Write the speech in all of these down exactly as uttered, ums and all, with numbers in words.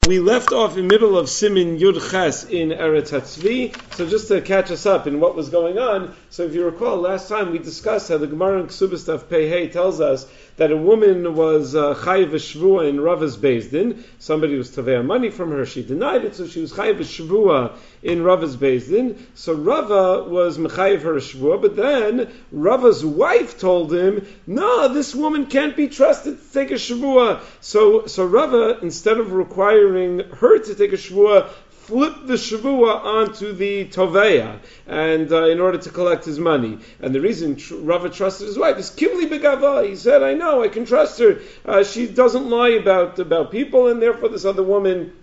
We left off in the middle of Simin Yud Ches in Eretz Hatzvi. So just to catch us up in what was going on, so if you recall, last time we discussed how the Gemara in Ksubas Daf Pei Hey tells us that a woman was uh, chayiv shvua in Rava's Beis Din. Somebody was tavea money from her. She denied it, so she was chayiv shvua in Rava's Beis Din. So Rava was mechayiv her shvua, but then Rava's wife told him, no, this woman can't be trusted to take a shvua. So, so Rava, instead of requiring her to take a shvua, flipped the shavua onto the toveya, and uh, in order to collect his money. And the reason tr- Rava trusted his wife is kimli begava. He said, I know, I can trust her. Uh, she doesn't lie about, about people, and therefore this other woman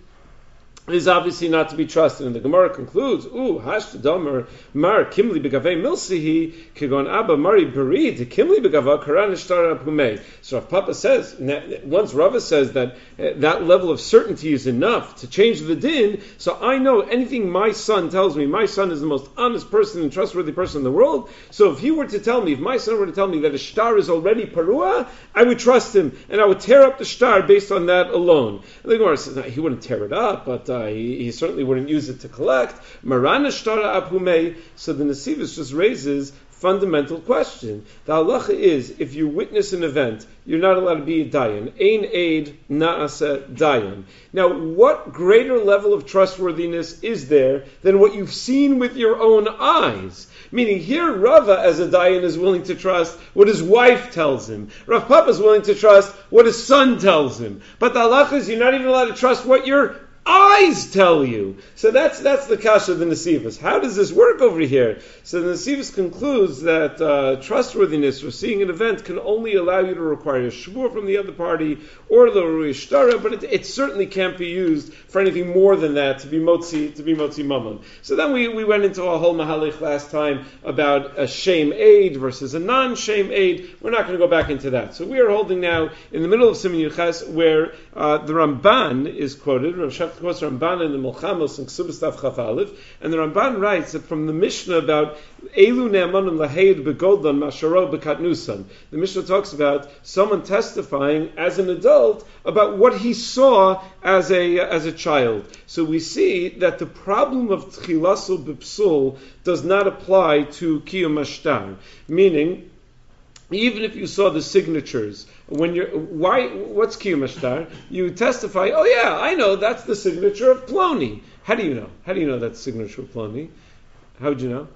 is obviously not to be trusted. And the Gemara concludes, ooh, hashtadamer mar kimli begave milsihi kigon abba mari berid kimli begava karan ishtar apumei. So Rav Papa says, once Rava says that uh, that level of certainty is enough to change the din, so I know anything my son tells me, my son is the most honest person and trustworthy person in the world, so if he were to tell me, if my son were to tell me that a shtar is already parua, I would trust him, and I would tear up the shtar based on that alone. And the Gemara says, no, he wouldn't tear it up, but uh, He, he certainly wouldn't use it to collect. Marana shtara apumei. So the Nesivus just raises fundamental question. The halacha is, if you witness an event, you're not allowed to be a dayan. Ein aid naasa dayan. Now, what greater level of trustworthiness is there than what you've seen with your own eyes? Meaning here Rava as a dayan is willing to trust what his wife tells him. Rav Papa is willing to trust what his son tells him. But the halacha is you're not even allowed to trust what your eyes tell you. So that's that's the kasha of the Nesivus. How does this work over here? So the Nesivus concludes that uh, trustworthiness for seeing an event can only allow you to require a shvur from the other party or the ruishtara, but it, it certainly can't be used for anything more than that to be motzi to be motzi mammon. So then we, we went into a whole mahalich last time about a shame aid versus a non-shame aid. We're not going to go back into that. So we are holding now in the middle of Siman Yuches where uh, the Ramban is quoted. Rav Shach quotes Ramban in the Milchamos and Ksubas Daf Chaf Aleph, and the Ramban writes that from the Mishnah about Elu Ne'amanim Laheid Begodlan Masharo Bekatnusan. The Mishnah talks about someone testifying as an adult about what he saw as a as a child. So we see that the problem of Tchilasul B'Psul does not apply to Kiyum Ashtar, meaning even if you saw the signatures, when you're why what's Kiyum Ashtar? You testify, oh yeah, I know that's the signature of Ploni. How do you know? How do you know that's the signature of Ploni? How would you know?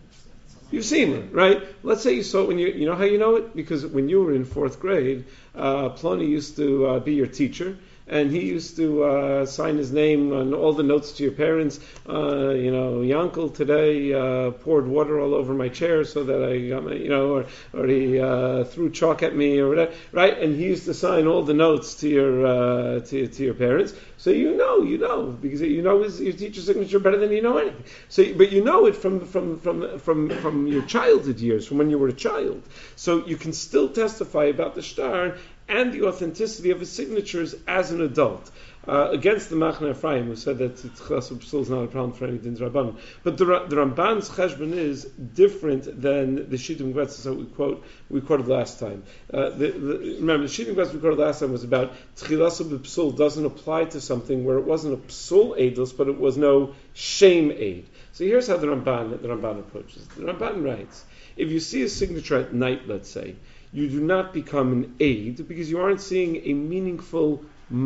You've seen it, right? Let's say you saw it when you, you know how you know it? Because when you were in fourth grade, uh, Ploni used to uh, be your teacher, and he used to uh, sign his name on all the notes to your parents. Uh, you know, Yankel today uh, poured water all over my chair so that I got my, you know, or, or he uh, threw chalk at me or whatever, right? And he used to sign all the notes to your uh, to, to your parents. So you know, you know, because you know his your teacher's signature better than you know anything. So, but you know it from from from from from your childhood years, from when you were a child. So you can still testify about the shtar and the authenticity of his signatures as an adult. Uh, against the Machne Ephraim, who said that Tchilasul B'Psul is not a problem for any Din Rabbanan. But the, the Ramban's cheshbon is different than the Shittim Gvetzes that we quote we quoted last time. Uh, the, the, remember, the Shittim Gvetzes we quoted last time was about Tchilasul B'Psul doesn't apply to something where it wasn't a Psul Eidos, but it was no shame aid. So here's how the Ramban the Ramban approaches. The Ramban writes, if you see a signature at night, let's say, you do not become an aid because you aren't seeing a meaningful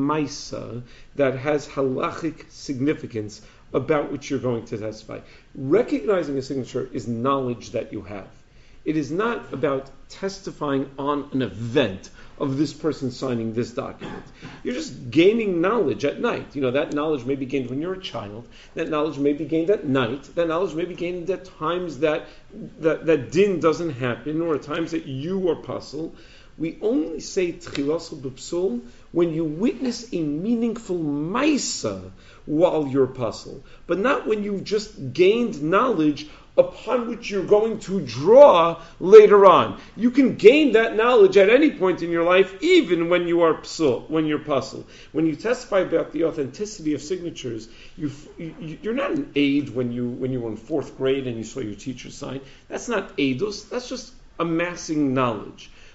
maisa that has halachic significance about which you're going to testify. Recognizing a signature is knowledge that you have. It is not about testifying on an event of this person signing this document. You're just gaining knowledge at night. You know, that knowledge may be gained when you're a child. That knowledge may be gained at night. That knowledge may be gained at times that that, that din doesn't happen or at times that you are puzzled. We only say Tchilasul B'Psul when you witness a meaningful maisa while you're puzzled, but not when you've just gained knowledge upon which you're going to draw later on. You can gain that knowledge at any point in your life, even when you are psul, when you're puzzled. When you testify about the authenticity of signatures, you, you, you're not an aid when you when you were in fourth grade and you saw your teacher sign. That's not eidos. That's just amassing knowledge.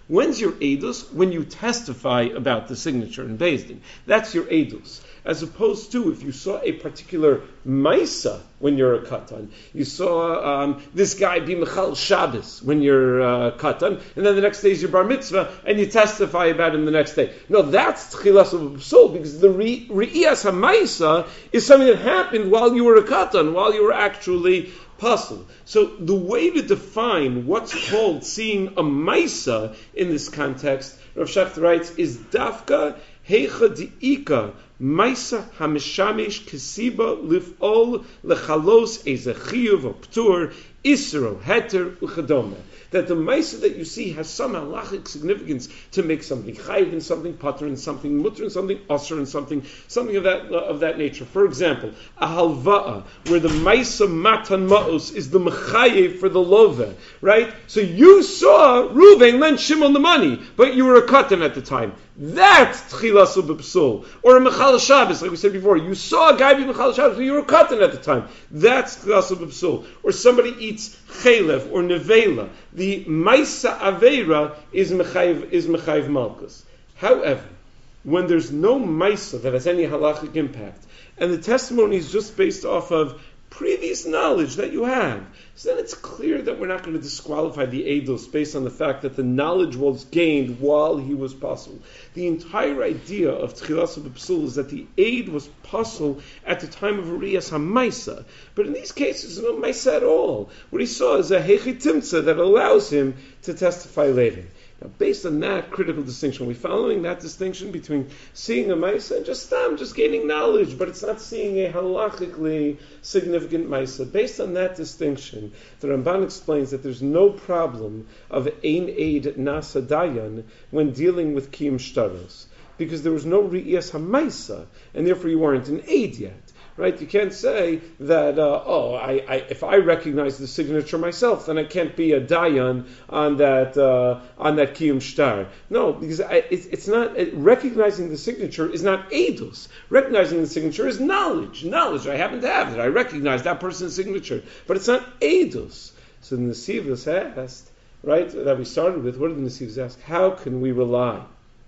When's your edus? When you testify about the signature in Beis Din. That's your edus. As opposed to if you saw a particular maisa when you're a katan, you saw um, this guy be Michal Shabbos when you're uh, katan, and then the next day is your bar mitzvah, and you testify about him the next day. No, that's tchilas of psul, because the re'iyas ha'maisa is something that happened while you were a katan, while you were actually puzzle. So the way to define what's called seeing a maisa in this context, Rav Shechter writes, is dafka heicha di'ika maisa hamishamish kesiba lif'ol lechalos eze chiyuv or ptur isro heter uchadoma. That the maisa that you see has some halachic significance to make something chayiv in something, pater in something, mutter in something, asr in something, something of that uh, of that nature. For example, a halva'a, where the maisa matan ma'os is the mechayev for the love, right? So you saw Reuven lend Shimon the money, but you were a katan at the time. That's tchilas b'psul. Or a Mechal Shabbos, like we said before. You saw a guy be Mechal Shabbos, but you were a katan at the time. That's tchilas b'psul. Or somebody eats chelev or nevela. The maisa aveira is mechayiv is mechayiv malchus. However, when there's no maisa that has any halachic impact, and the testimony is just based off of previous knowledge that you have, so then it's clear that we're not going to disqualify the eidos based on the fact that the knowledge was gained while he was pasul. The entire idea of tchilas b'psul is that the aid was pasul at the time of Ariyas HaMaisa. But in these cases, no maisa at all. What he saw is a hechi timtza that allows him to testify later. Now, based on that critical distinction, are we following that distinction between seeing a maisa and just um, just gaining knowledge, but it's not seeing a halachically significant maisa? Based on that distinction, the Ramban explains that there's no problem of ein aid nasa dayan when dealing with kiyum shtaros, because there was no re'iyas hamaisa, and therefore you weren't an aid yet. Right? You can't say that, uh, oh, I, I, if I recognize the signature myself, then I can't be a dayan on that uh, on that kiyum shtar. No, because I, it, it's not, it, recognizing the signature is not edus. Recognizing the signature is knowledge. Knowledge, I happen to have it. I recognize that person's signature. But it's not edus. So the Nesivos asked, right, that we started with, what did the Nesivos ask? How can we rely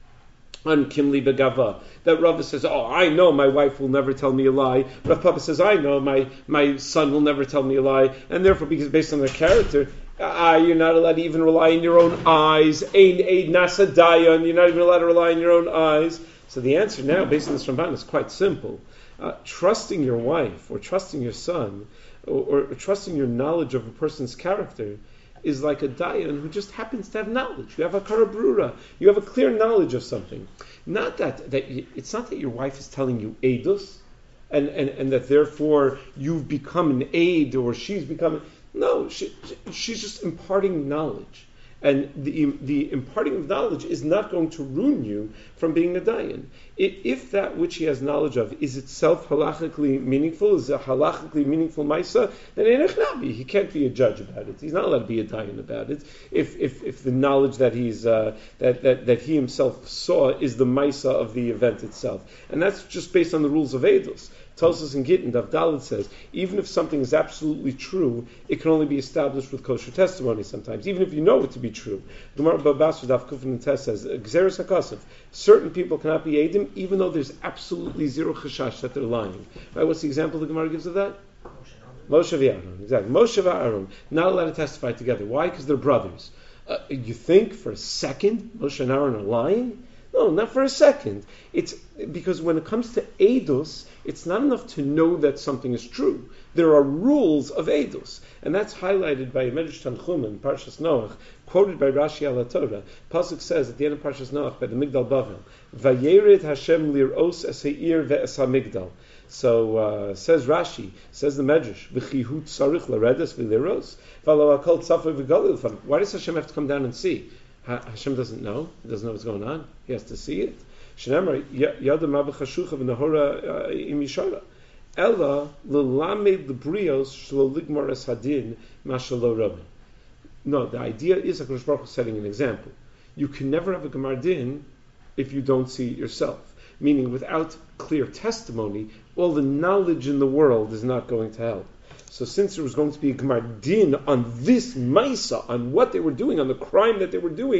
on Kimli Begava, that Rava says, oh, I know my wife will never tell me a lie. Rav Papa says, I know my, my son will never tell me a lie. And therefore, because based on their character, ah, you're not allowed to even rely on your own eyes. Ein Eid Nasa Dayan, you're not even allowed to rely on your own eyes. So the answer now, based on this Ramban, is quite simple. Uh, trusting your wife, or trusting your son, or, or trusting your knowledge of a person's character is like a dayan who just happens to have knowledge. You have a karabrura. You have a clear knowledge of something. Not that, that you, it's not that your wife is telling you edus, and, and, and that therefore you've become an aid or she's become... No, she, she's just imparting knowledge. And the the imparting of knowledge is not going to ruin you from being a dayan. If that which he has knowledge of is itself halachically meaningful, is a halachically meaningful maisa, then Nabi, he can't be a judge about it. He's not allowed to be a dayan about it. If if, if the knowledge that he's uh, that, that that he himself saw is the maisa of the event itself, and that's just based on the rules of Eidos. Tosfos and Gittin, Daf Dalet says, even if something is absolutely true, it can only be established with kosher testimony sometimes, even if you know it to be true. Gemara Babas Daf Kufin and Tes says, Gzeres HaKasav, certain people cannot be Eidim, even though there's absolutely zero chashash that they're lying. Right? What's the example the Gemara gives of that? Moshe v'Aaron. Exactly. Moshe v'Aaron, not allowed to testify together. Why? Because they're brothers. Uh, you think for a second Moshe and Aaron are lying? No, not for a second. It's because when it comes to Eidos, it's not enough to know that something is true. There are rules of Eidos, and that's highlighted by Medrash Tanchuma, Parshas Noach, quoted by Rashi al Torah. Pasuk says at the end of Parshas Noach by the Migdal Bavel, "Vayered Hashem lir'os es ha'ir ve'es ha'migdal." So uh, says Rashi, says the Medrash, "V'chihu tzarich laredes v'liros v'alo hakol tzafar v'galil." Why does Hashem have to come down and see? Hashem doesn't know. He doesn't know what's going on. He has to see it. Shneimar yadam abachashucha v'nahora im yishara. Ella l'lamed l'brios shlo ligmar es hadin mashalo rabin. No, the idea is HaKadosh Baruch Hu setting an example. You can never have a gemar din if you don't see it yourself. Meaning, without clear testimony, all the knowledge in the world is not going to help. So since there was going to be a gemar din on this maisa, on what they were doing, on the crime that they were doing,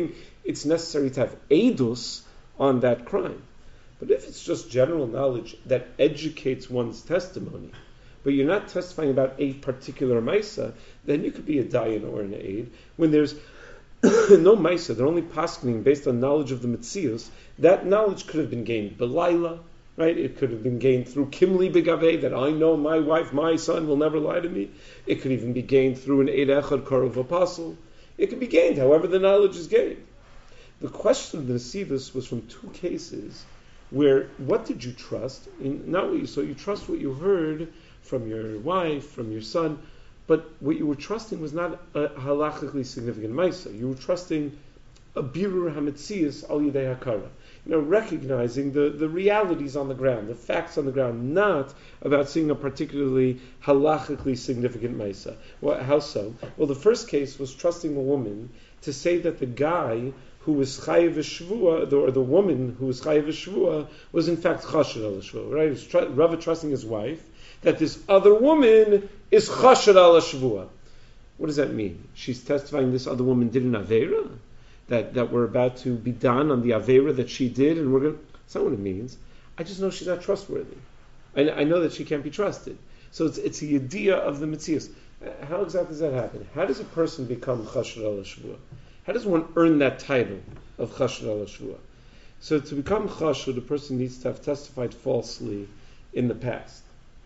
it's necessary to have edus on that crime. But if it's just general knowledge that educates one's testimony, but you're not testifying about a particular Maisa, then you could be a Dayan or an Aid. When there's no Maisa, they're only paskening based on knowledge of the Metzius. That knowledge could have been gained Belaila, right? It could have been gained through Kimli Begave, that I know my wife, my son will never lie to me. It could even be gained through an Eid Echad Karuv Apostle. It could be gained however the knowledge is gained. The question of the Nesivus was from two cases where what did you trust? In, not what you saw, you trust what you heard from your wife, from your son, but what you were trusting was not a halachically significant Maisa. You were trusting a Birur HaMetzias Al Yidei HaKara. You know, recognizing the, the realities on the ground, the facts on the ground, not about seeing a particularly halachically significant Maisa. Well, how so? Well, the first case was trusting a woman to say that the guy who was chayiv shvua, or the woman who was chayiv shvua, was in fact chashed al shvua. Right? It's tr- Rava trusting his wife that this other woman is chashed al shvua. What does that mean? She's testifying this other woman did an avera, that that we're about to be done on the avera that she did, and we're going. That's not what it means. I just know she's not trustworthy. I, I know that she can't be trusted. So it's it's a idea of the mitzias. How exactly does that happen? How does a person become chashed al shvua? How does one earn that title of chashed al shvua? So to become chashed, a person needs to have testified falsely in the past.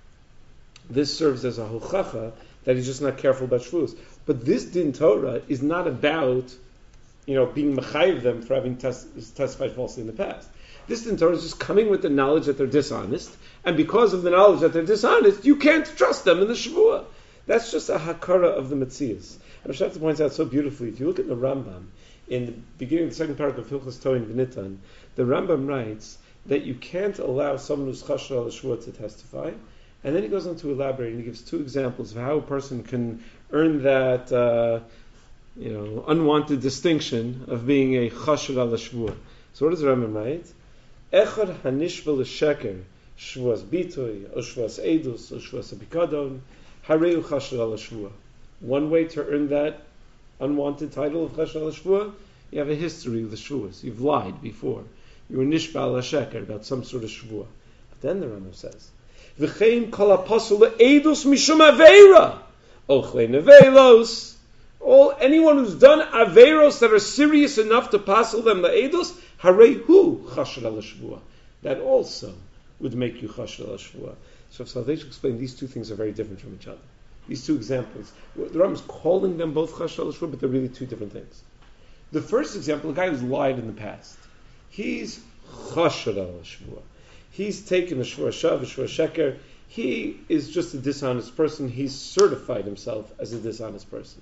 This serves as a hochacha that he's just not careful about shvuas. But this din Torah is not about, you know, being mechayiv them for having tes- testified falsely in the past. This din Torah is just coming with the knowledge that they're dishonest, and because of the knowledge that they're dishonest, you can't trust them in the shvuah. That's just a hakara of the metzias. And Shafta points out so beautifully, if you look at the Rambam, in the beginning of the second paragraph of Hilchos Toin V'Nitan, the Rambam writes that you can't allow someone who's chashed al shvuah to testify, and then he goes on to elaborate, and he gives two examples of how a person can earn that, uh, you know, unwanted distinction of being a chashed al shvuah. So what does the Rambam write? Echad hanishva l'sheker, shvuas bitoy, or shvuas edus, or shvuas abikadon, hareu chashed al shvuah. One way to earn that unwanted title of chashed al shvuah, you have a history with the shvuas. You've lied before. You were nishba al sheker about some sort of shvuah. But then the Rambam says, V'chein kol apostle edus mishum aveira, ochle nevelos. All anyone who's done averos that are serious enough to passel them the edus, harehu chashed al shvuah. That also would make you chashed al shvuah. So Salvation explained these two things are very different from each other. These two examples, the Rambam is calling them both chashed al shvuah, but they're really two different things. The first example, a guy who's lied in the past, he's chashed al shvuah. He's taken a shvur shav, a shvur sheker. He is just a dishonest person. He's certified himself as a dishonest person.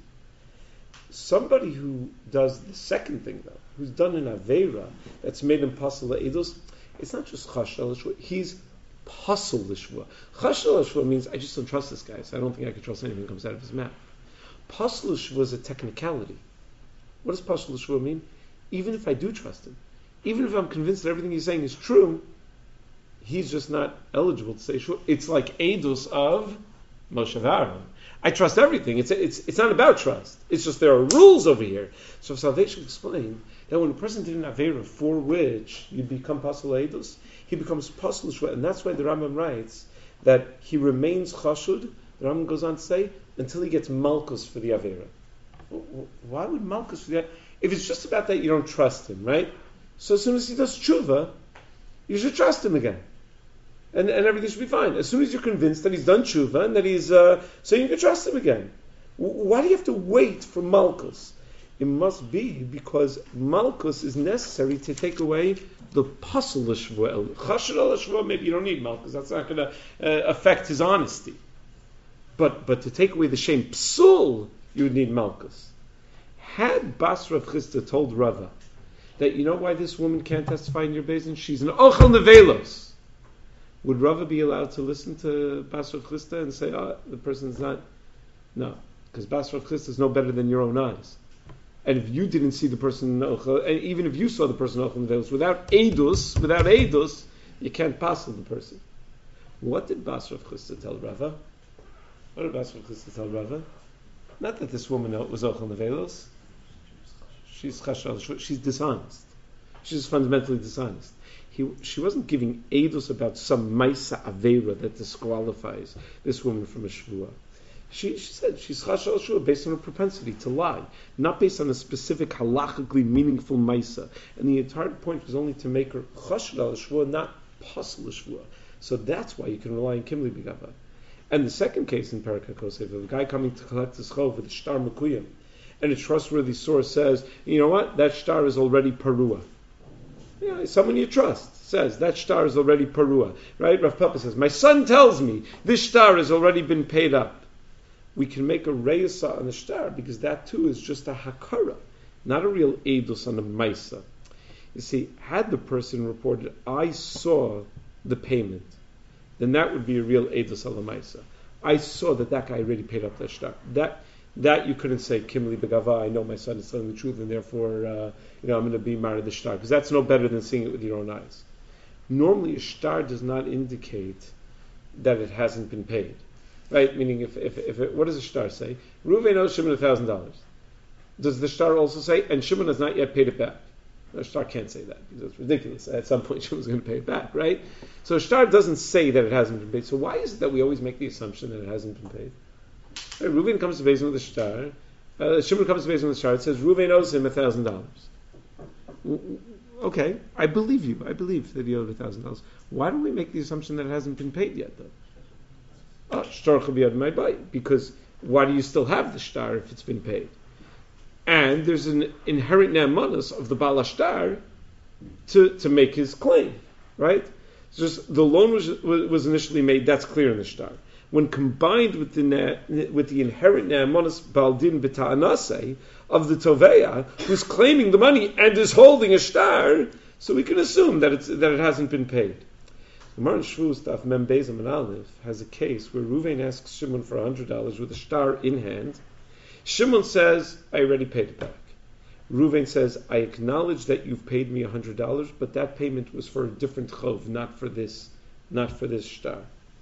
Somebody who does the second thing, though, who's done an aveira that's made him pasal edus, it's not just chashed al shvuah. He's pasal l'shvuah. Chashed al shvuah means I just don't trust this guy, so I don't think I can trust anything that comes out of his mouth. Pasal l'shvuah is a technicality. What does pasal l'shvuah mean? Even if I do trust him, even if I'm convinced that everything he's saying is true, he's just not eligible to say shvuah. It's like edus of Moshe Aaron. I trust everything. It's it's it's not about trust. It's just there are rules over here. So Salvation explained that when a person did an avera for which you become pasal edus, he becomes pasal shvuah, and that's why the Rambam writes that he remains chashud. The Rambam goes on to say until he gets malchus for the avera. Why would malchus for that? If it's just about that, you don't trust him, right? So as soon as he does tshuva, you should trust him again. And, and everything should be fine. As soon as you're convinced that he's done tshuva and that he's, uh, so you can trust him again. W- why do you have to wait for malchus? It must be because malchus is necessary to take away the pasal l'shvuah. Chashed al shvuah, maybe you don't need malchus. That's not going to uh, affect his honesty. But but to take away the shame psul, you would need malchus. Had Bas Rav Chisda told Rava that you know why this woman can't testify in your bezin? She's an ochel nevelos. Would Rava be allowed to listen to Bas Rav Chisda and say, oh, the person's not? No, because Bas Rav Chisda is no better than your own eyes. And if you didn't see the person, and even if you saw the person ochel nevelos, without edus, without edus, you can't pass on the person. What did Bas Rav Chisda tell Rava? What did Bas Rav Chisda tell Rava? Not that this woman was ochel nevelos. She's chashal shvua. She's dishonest. She's fundamentally dishonest. He, she wasn't giving edus about some maisa aveira that disqualifies this woman from a shvua. She, she said she's chashal shvua based on her propensity to lie, not based on a specific halachically meaningful maisa. And the entire point was only to make her chashal shvua, not pasal shvua. So that's why you can rely on kimli b'gava. And the second case in Parak HaKosev, of a guy coming to collect his chov with a shtar mekuyim, and a trustworthy source says, you know what, that shtar is already parua. You know, someone you trust says that shtar is already parua, right? Rav Papa says, my son tells me this shtar has already been paid up. We can make a reyesa on the shtar because that too is just a hakara, not a real edus on a maisa. You see, had the person reported, I saw the payment, then that would be a real edus on the maisa. I saw that that guy already paid up that shtar. That That you couldn't say, Kimli Begava, I know my son is telling the truth, and therefore, uh, you know, I'm going to be married the shtar, because that's no better than seeing it with your own eyes. Normally, a shtar does not indicate that it hasn't been paid, right? Meaning, if if, if it, what does a shtar say? Reuven owes Shimon a thousand dollars. Does the shtar also say, and Shimon has not yet paid it back? A shtar can't say that because it's ridiculous. At some point, Shimon's going to pay it back, right? So a shtar doesn't say that it hasn't been paid. So why is it that we always make the assumption that it hasn't been paid? Right, Reuven comes to Beis Din with a shtar. Uh, Shimon comes to Beis Din with a shtar. It says Reuven owes him a thousand dollars. Okay, I believe you. I believe that he owed a thousand dollars. Why don't we make the assumption that it hasn't been paid yet, though? Oh, shtar chabiyad my bite. Because why do you still have the shtar if it's been paid? And there's an inherent ne'amanos of the Baal HaShtar to to make his claim, right? It's just the loan was was initially made. That's clear in the shtar. When combined with the ne- with the inherent ne'amanos baldin b'ta'anaseh of the toveya, who's claiming the money and is holding a shtar, so we can assume that it's that it hasn't been paid. Gemara in Shvus Daf Mem Beis Amud Aleph has a case where Reuven asks Shimon for a hundred dollars with a shtar in hand. Shimon says, "I already paid it back." Reuven says, "I acknowledge that you've paid me a hundred dollars, but that payment was for a different chov, not for this, not for this shtar."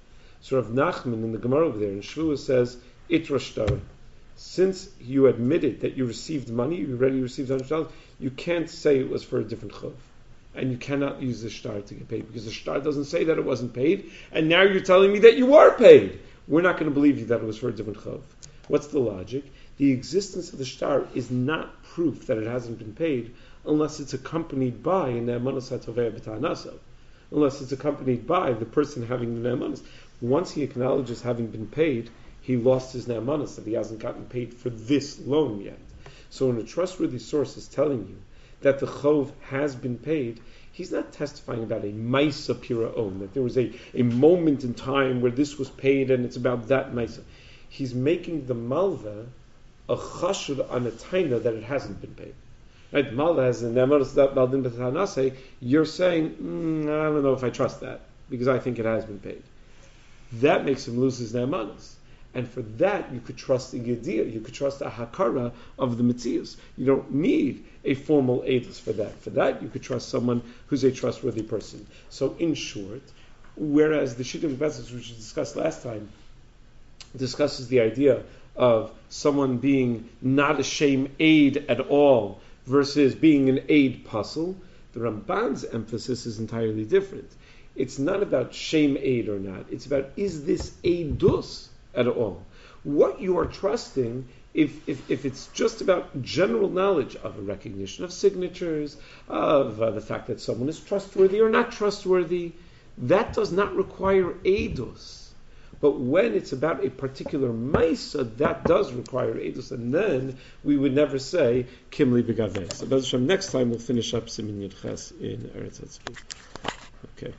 So Rav Nachman in the Gemara over there in Shvua says, Itra shtar. Since you admitted that you received money, you already received one hundred dollars, you can't say it was for a different chov. And you cannot use the shtar to get paid, because the shtar doesn't say that it wasn't paid, and now you're telling me that you were paid. We're not going to believe you that it was for a different chov. What's the logic? The existence of the shtar is not proof that it hasn't been paid, unless it's accompanied by an ne'amanos hatovei b'ta'anaso. Unless it's accompanied by the person having the ne'amanos. Once he acknowledges having been paid, he lost his ne'amanos, that he hasn't gotten paid for this loan yet. So when a trustworthy source is telling you that the chov has been paid, he's not testifying about a maisa pira'on, that there was a, a moment in time where this was paid and it's about that maisa. He's making the malva a chashud on a taina that it hasn't been paid. Right? Malva has a ne'amanos that baldin b'tanase. You're saying, mm, I don't know if I trust that, because I think it has been paid. That makes him lose his ne'amanos. And for that, you could trust a yediyah, you could trust a hakara of the mitzias. You don't need a formal edus for that. For that, you could trust someone who's a trustworthy person. So in short, whereas the Shittim Betzis, which we discussed last time, discusses the idea of someone being not a shame aid at all versus being an aid puzzle, the Ramban's emphasis is entirely different. It's not about shame aid or not. It's about, is this aidus at all? What you are trusting, if, if, if it's just about general knowledge of a recognition of signatures, of uh, the fact that someone is trustworthy or not trustworthy, that does not require aidus. But when it's about a particular maisa, that does require edus, and then we would never say kimli begaveh. So, next time we'll finish up Simin Yud Ches in Eretz Hatzvi. Okay.